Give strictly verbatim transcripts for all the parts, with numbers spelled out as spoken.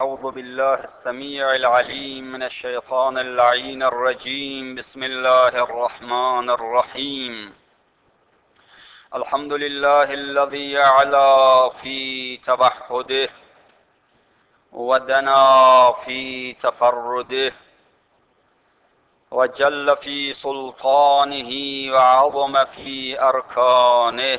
أعوذ بالله السميع العليم من الشيطان اللعين الرجيم. بسم الله الرحمن الرحيم. الحمد لله الذي أعلى في توحده ودنا في تفرده وجل في سلطانه وعظم في أركانه،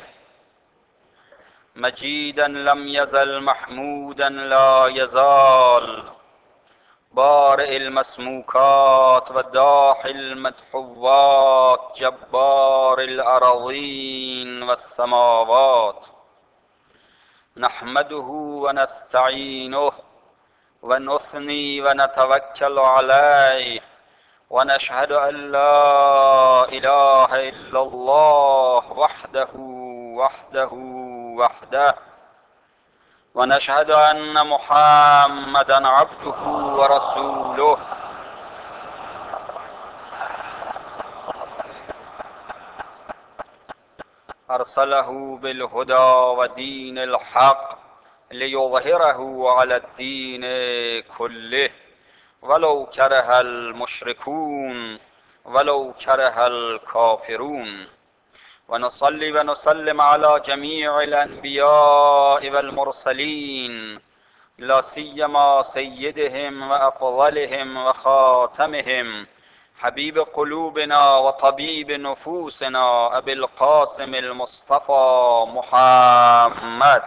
مجيدا لم يزل محمودا لا يزال، بارئ المسموكات وداحي المدحوات، جبار الأراضين والسماوات. نحمده ونستعينه ونثني ونتوكل عليه، ونشهد أن لا إله إلا الله وحده وحده وحده، ونشهد أن محمدا عبده ورسوله، أرسله بالهدى ودين الحق ليظهره على الدين كله ولو كره المشركون ولو كره الكافرون. ونصلي ونسلم على جميع الأنبياء والمرسلين، لا سيما سيدهم وأفضلهم وخاتمهم، حبيب قلوبنا وطبيب نفوسنا أبي القاسم المصطفى محمد،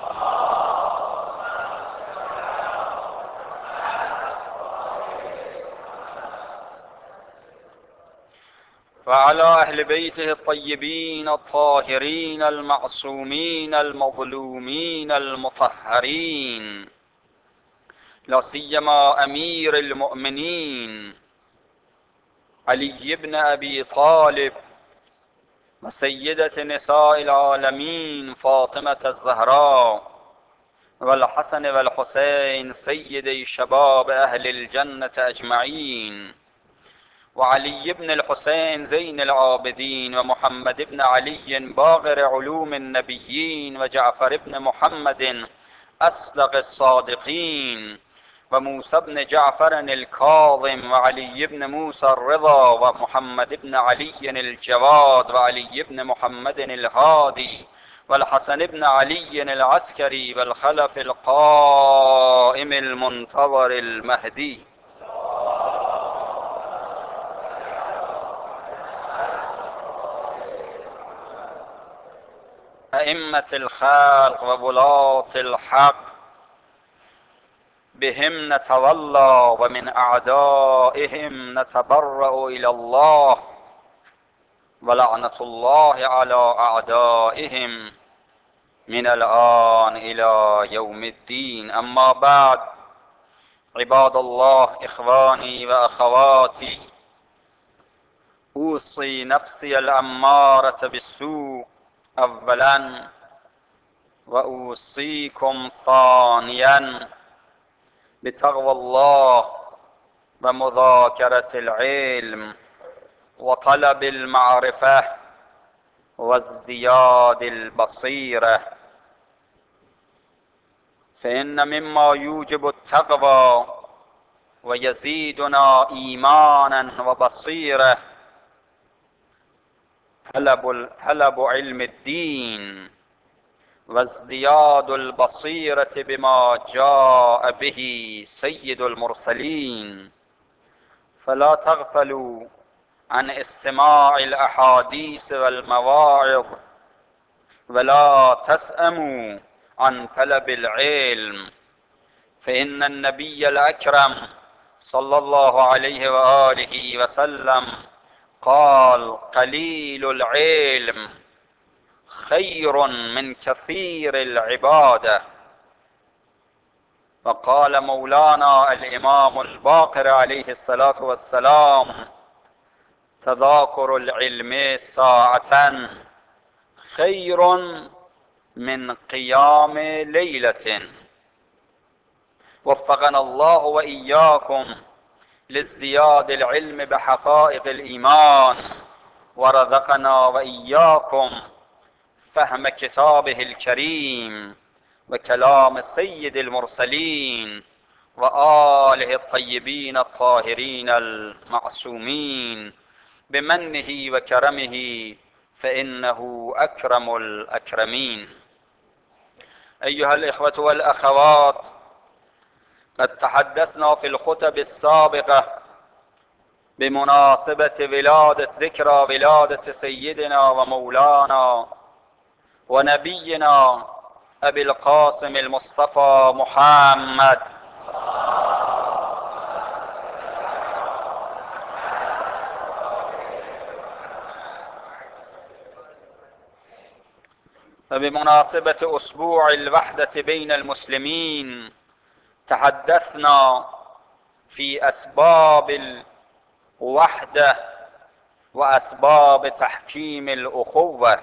وعلى أهل بيته الطيبين الطاهرين المعصومين المظلومين المطهرين، لا سيما أمير المؤمنين علي بن أبي طالب وسيدة نساء العالمين فاطمة الزهراء، والحسن والحسين سيدي شباب أهل الجنة أجمعين، وعلي بن الحسين زين العابدين، ومحمد بن علي باغر علوم النبيين، وجعفر بن محمد أصدق الصادقين، وموسى بن جعفر الكاظم، وعلي بن موسى الرضا، ومحمد بن علي الجواد، وعلي بن محمد الهادي، والحسن بن علي العسكري، والخلف القائم المنتظر المهدي، أئمة الخلق وولاة الحق، بهم نتولى ومن أعدائهم نتبرأ إلى الله، ولعنة الله على أعدائهم من الآن إلى يوم الدين. أما بعد، عباد الله، إخواني وأخواتي، أوصي نفسي الأمارة بالسوء أولا، وأوصيكم ثانيا بتقوى الله ومذاكرة العلم وطلب المعرفة وازدياد البصيرة، فإن مما يوجب التقوى ويزيدنا إيمانا وبصيرة طلب طلب علم الدين وازدياد البصيرة بما جاء به سيد المرسلين، فلا تغفلوا عن استماع الأحاديث والمواعظ، ولا تسأموا عن طلب العلم، فإن النبي الأكرم صلى الله عليه وآله وسلم قال: قليل العلم خير من كثير العبادة. وقال مولانا الإمام الباقر عليه الصلاة والسلام: تذاكر العلم ساعة خير من قيام ليلة. وفقنا الله وإياكم لازدياد العلم بحقائق الإيمان، ورزقنا وإياكم فهم كتابه الكريم وكلام سيد المرسلين وآله الطيبين الطاهرين المعصومين بمنه وكرمه فإنه أكرم الأكرمين. أيها الإخوة والأخوات، قد تحدثنا في الخطب السابقة بمناسبة ولادة ذكرى ولادة سيدنا ومولانا ونبينا أبي القاسم المصطفى محمد وبمناسبة أسبوع الوحدة بين المسلمين تحدثنا في أسباب الوحدة وأسباب تحكيم الأخوة،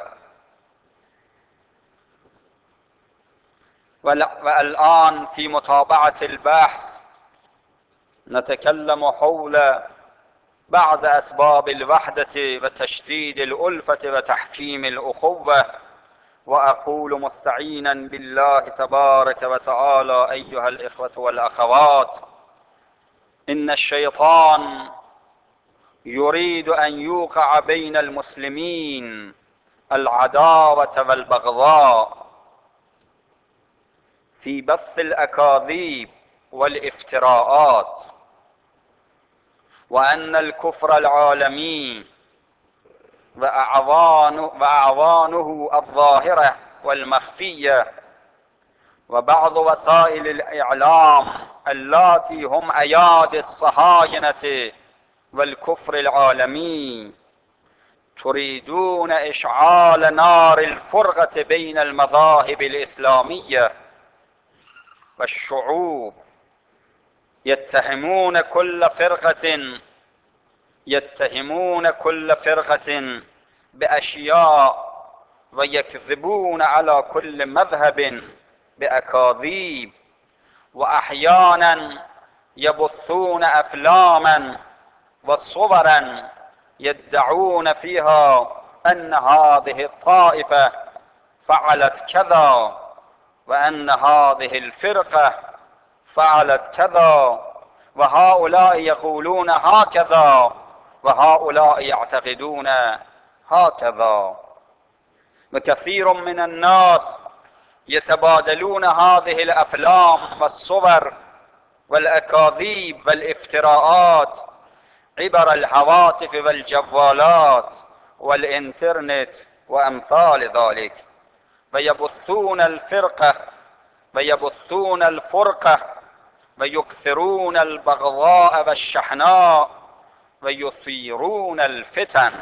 والآن في متابعة البحث نتكلم حول بعض أسباب الوحدة وتشديد الألفة وتحكيم الأخوة. وأقول مستعينا بالله تبارك وتعالى أيها الإخوة والأخوات، إن الشيطان يريد أن يوقع بين المسلمين العداوة والبغضاء في بث الأكاذيب والافتراءات، وأن الكفر العالمي وأعوانه, وأعوانه الظاهرة والمخفية وبعض وسائل الإعلام اللاتي هم أيادي الصهاينة والكفر العالمي تريدون إشعال نار الفرقة بين المذاهب الإسلامية والشعوب. يتهمون كل فرقة يتهمون كل فرقة بأشياء ويكذبون على كل مذهب بأكاذيب، وأحيانا يبثون أفلاما وصورا يدعون فيها أن هذه الطائفة فعلت كذا وأن هذه الفرقة فعلت كذا، وهؤلاء يقولون هكذا وهؤلاء يعتقدون هكذا. وكثير من الناس يتبادلون هذه الأفلام والصور والأكاذيب والافتراءات عبر الهواتف والجوالات والإنترنت وأمثال ذلك، ويبثون الفرقة ويبثون الفرقة ويكثرون البغضاء والشحناء ويثيرون الفتن.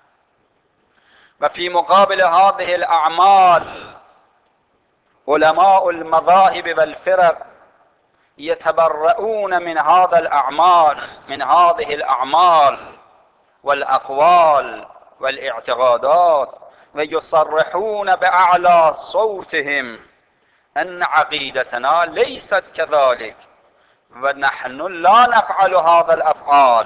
وفي مقابل هذه الأعمال علماء المذاهب والفرق يتبرؤون من هذا الأعمال من هذه الأعمال والأقوال والاعتقادات، ويصرحون بأعلى صوتهم أن عقيدتنا ليست كذلك ونحن لا نفعل هذا الأفعال.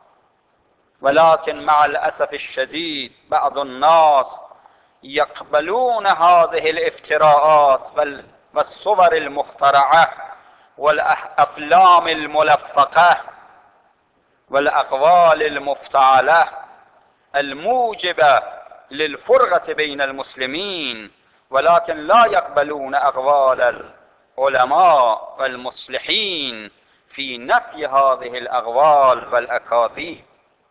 ولكن مع الأسف الشديد بعض الناس يقبلون هذه الافتراءات والصور المخترعة والأفلام الملفقة والأقوال المفتعلة الموجبة للفرقة بين المسلمين، ولكن لا يقبلون أقوال العلماء والمصلحين في نفي هذه الأقوال والأكاذيب.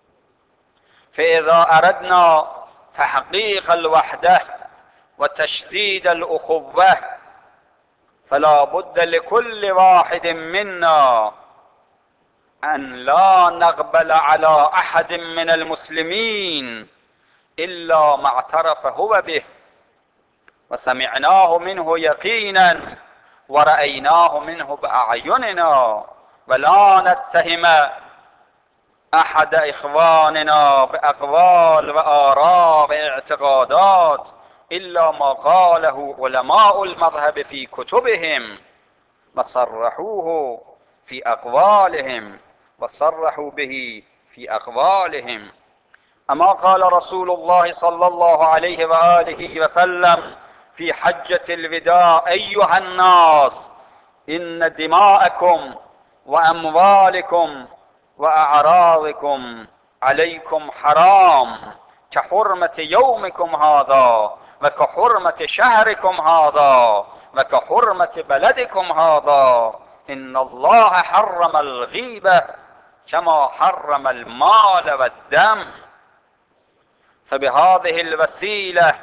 فإذا أردنا تحقيق الوحدة وتشديد الأخوة فلا بد لكل واحد منا أن لا نقبل على أحد من المسلمين إلا ما اعترف هو به وسمعناه منه يقينا ورأيناه منه بأعيننا، ولا نتهم أحد إخواننا بأقوال وآراء واعتقادات إلا ما قاله علماء المذهب في كتبهم وصرحوه في أقوالهم وصرحوا به في أقوالهم. أما قال رسول الله صلى الله عليه وآله وسلم في حجة الوداع: أيها الناس، إن دماءكم وأموالكم وأعراضكم عليكم حرام كحرمة يومكم هذا وكحرمة شهركم هذا وكحرمة بلدكم هذا. إن الله حرم الغيبة كما حرم المال والدم. فبهذه الوسيلة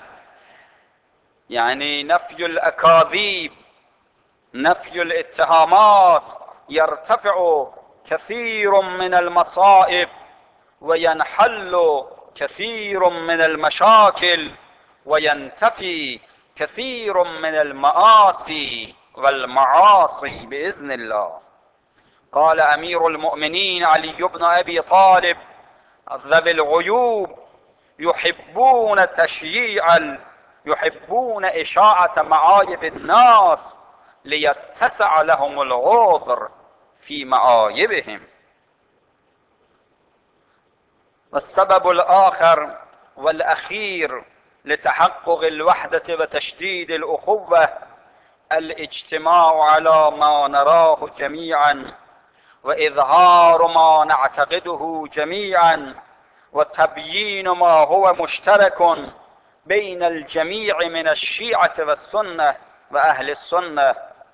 يعني نفي الأكاذيب، نفي الاتهامات، يرتفع كثير من المصائب وينحل كثير من المشاكل وينتفي كثير من المآسي والمعاصي بإذن الله. قال أمير المؤمنين علي بن أبي طالب: ذوي الغيوب يحبون تشييع يحبون إشاعة معايب الناس ليتسع لهم العذر في معايبهم. والسبب الآخر والأخير لتحقق الوحدة وتشديد الأخوة الاجتماع على ما نراه جميعا وإظهار ما نعتقده جميعا وتبيين ما هو مشترك بين الجميع من الشيعة والسنة وأهل السنة.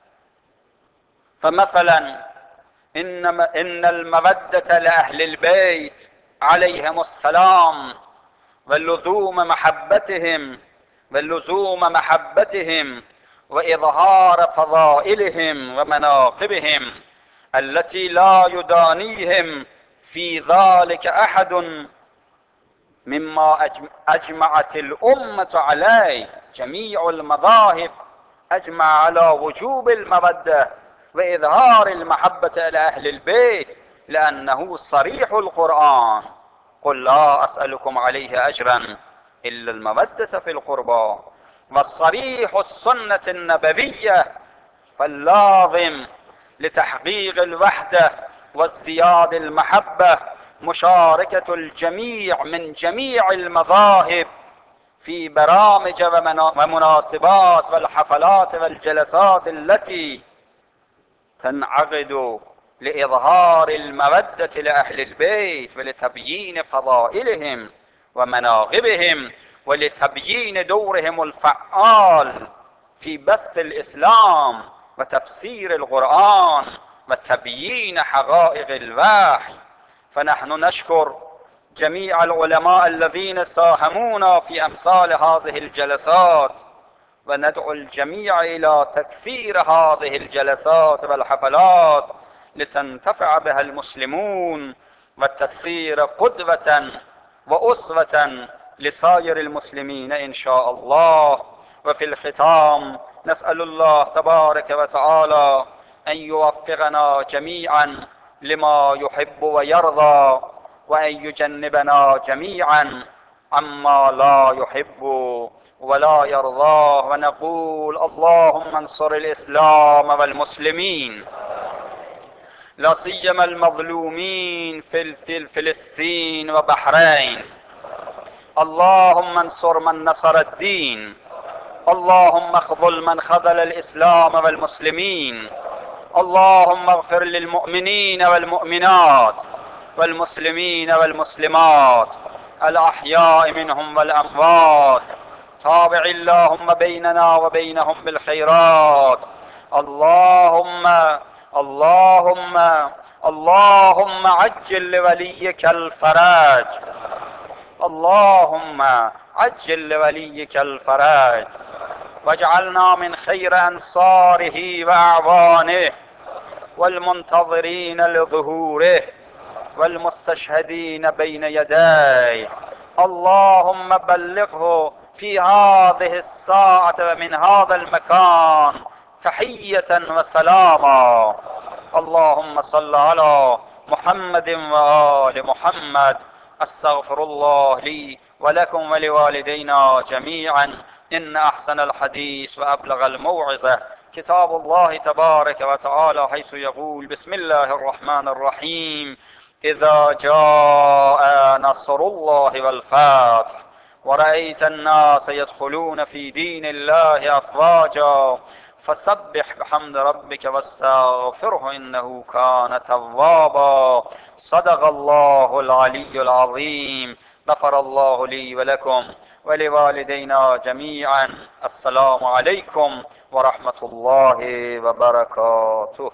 فمثلا إن إن المودة لأهل البيت عليهم السلام واللزوم محبتهم واللزوم محبتهم وإظهار فضائلهم ومناقبهم التي لا يدانيهم في ذلك أحد مما أجمعت الأمة عليه. جميع المذاهب أجمع على وجوب المودة وإظهار المحبة إلى أهل البيت لأنه صريح القرآن: قل لا أسألكم عليه أجرا إلا المودة في القربى. والصريح السنة النبوية. فاللازم لتحقيق الوحدة وازدياد المحبة مشاركة الجميع من جميع المذاهب في برامج ومناسبات والحفلات والجلسات التي تنعقد لإظهار المودة لأهل البيت ولتبيين فضائلهم ومناقبهم ولتبيين دورهم الفعال في بث الإسلام وتفسير القرآن وتبيين حقائق الوحي. فنحن نشكر جميع العلماء الذين ساهمونا في أمثال هذه الجلسات وندعو الجميع إلى تكثير هذه الجلسات والحفلات لتنتفع بها المسلمون وتصير قدوة وأسوة لسائر المسلمين إن شاء الله. وفي الختام نسأل الله تبارك وتعالى أن يوفقنا جميعا لما يحب ويرضى وأن يجنبنا جميعا عما لا يحب ولا يرضاه. ونقول: اللهم انصر الإسلام والمسلمين لا سيما المظلومين في فلسطين وبحرين. اللهم انصر من نصر الدين. اللهم اخذل من خذل الإسلام والمسلمين. اللهم اغفر للمؤمنين والمؤمنات والمسلمين والمسلمات الأحياء منهم والأموات. تابع اللهم بيننا وبينهم بالخيرات. اللهم اللهم اللهم عجل لوليك الفرج. اللهم عجل لوليك الفرج واجعلنا من خير أنصاره وأعوانه والمنتظرين لظهوره والمستشهدين بين يديه. اللهم بلغه في هذه الساعة ومن هذا المكان تحية وسلاما. اللهم صل على محمد وآل محمد. أستغفر الله لي ولكم ولوالدينا جميعا. إن أحسن الحديث وأبلغ الموعظة كتاب الله تبارك وتعالى، حيث يقول: بسم الله الرحمن الرحيم: إذا جاء نصر الله والفتح ورأيت الناس يدخلون في دين الله أفواجا فسبح بحمد ربك واستغفره إنه كان توابا. صدق الله العلي العظيم. غفر الله لي ولكم ولوالدينا جميعا. السلام عليكم ورحمة الله وبركاته.